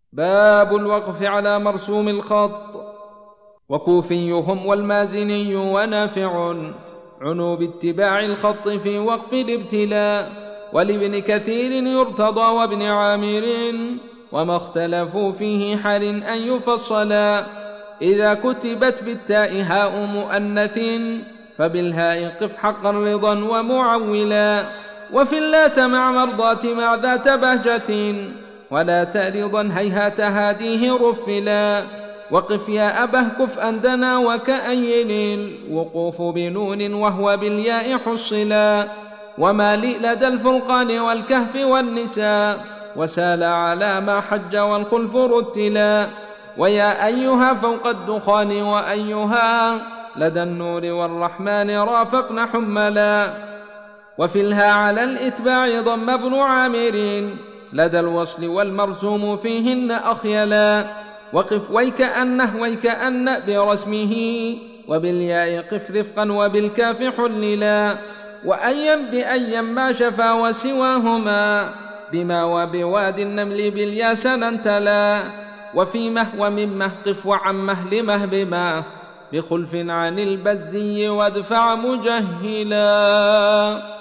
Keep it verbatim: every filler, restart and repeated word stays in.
باب الوقف على مرسوم الخط. وكوفيهم والمازني ونافع عنوا باتباع الخط في وقف الابتلاء، ولابن كثير يرتضى وابن عامر، وما اختلفوا فيه حال أن يفصلا. إذا كتبت بالتاء هاء مؤنث فبالهاء قف حقا رضا ومعولا، وفي اللات مع مرضات مع ذات بهجة، ولا تأرضا هيهات هاديه رفلا. وقف يا أبه كف أندنا وكأين الوقوف بنون وهو بالياء حصلا. وما لي لدى الفرقان والكهف والنساء، وسال على ما حج والخلف رتلا. ويا أيها فوق الدخان وأيها لدى النور والرحمن رافقن حملا. وفي الها على الإتباع ضم ابن عامر لدى الوصل والمرسوم فيهن أخيلا. وقف ويكأنه ويكأن برسمه، وبالياء قف رفقا وبالكاف حللا. وأيم بأيم ما شفا وسواهما، بما وبواد النمل بالياس ننتلا. وفي مه ومن قف وعمه لمه بما بخلف عن البزي وادفع مجهلا.